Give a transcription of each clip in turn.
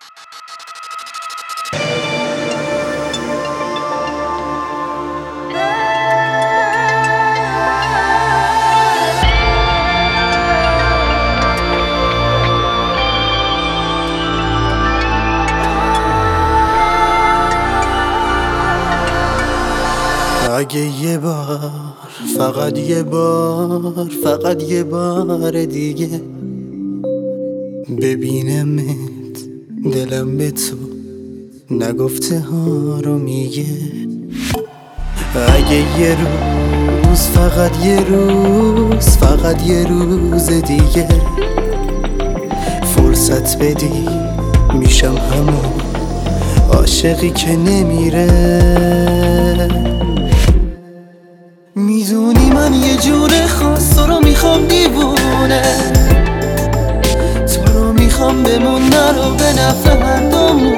اگه یه بار، فقط یه بار، فقط یه بار دیگه ببینمت، دلم به تو نگفته ها رو میگه. اگه یه روز، فقط یه روز، فقط یه روز دیگه فرصت بدی، میشم همون عاشقی که نمیره. میدونی من یه جور خاص تو رو میخوام دیوونه، تو رو میخوام بمون نرو به نفع هر دومون.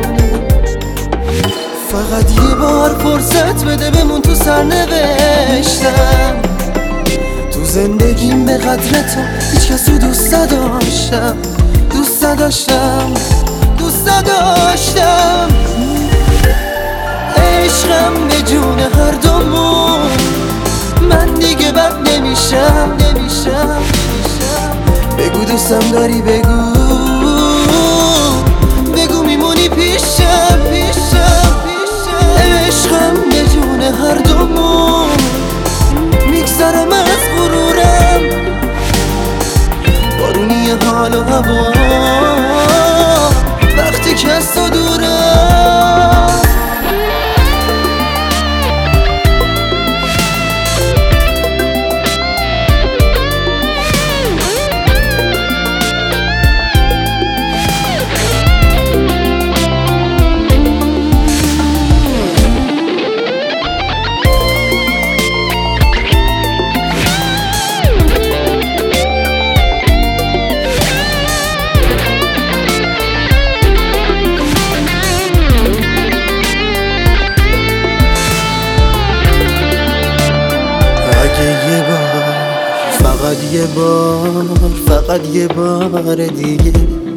فقط یه بار فرصت بده بمون تو سرنوشتم، تو زندگیم به قدر تو هیچ کس رو دوست نداشتم، دوست نداشتم، دوست نداشتم. عشقم به جون هر دومون، من دیگه بد نمیشم، نمیشم. بگو دوستم داری، بگو، بگو میمونی پیشم، پیشم، پیشم. عشقم به جون هر دومون، میگذرم از غرورم، بارونی حال و هوا وقتی که از تو دورم. فقط یه بار، فقط یه بار دیگه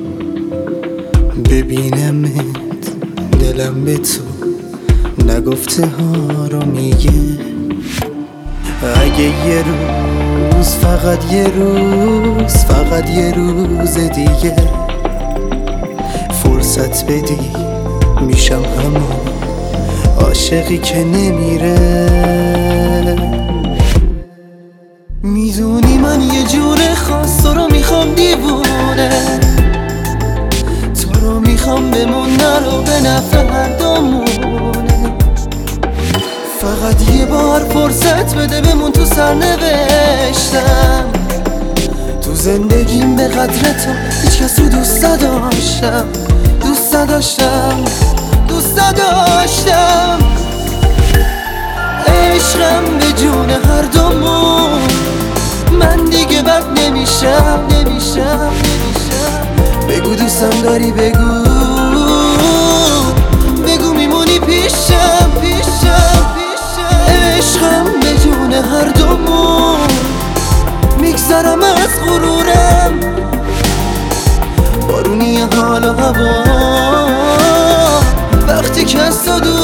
ببینمت، دلم به تو نگفته ها رو میگه. اگه یه روز، فقط یه روز، فقط یه روز دیگه فرصت بدی، میشم همون عاشقی که نمیره. میدونی من یه جور خاص تو رو میخوام دیوونه، تو رو میخوام بمون نرو به نفع هر دومونه. فقط یه بار فرصت بده بمون تو سرنوشتم، تو زندگیم به قدر تو هیچ کس رو دوست نداشتم، دوست نداشتم، دوست نداشتم. عشقم به جون هر دومون، من دیگه بد نمیشم، نمیشم، نمیشم. بگو دوستم داری، بگو، بگو میمونی پیشم، پیشم، پیشم. عشقم به جون هر دومون، میگذرم از غرورم، بارونی حال و هوا وقتی که از تو دور